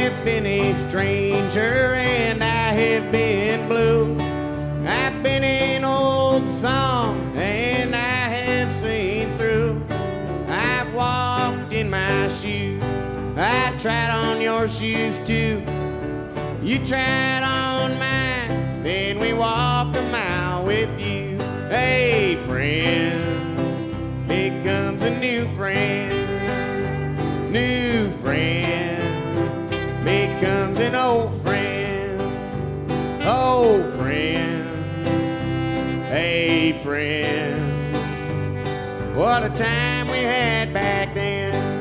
have been a stranger and I have been blue. I've been an old song and I have seen through. I've walked in my shoes, I tried on your shoes too. You tried on mine, then we walked a mile with you. Hey friend, here comes a new friend. New friend, here comes an old friend. Old friend, hey friend, what a time we had back then.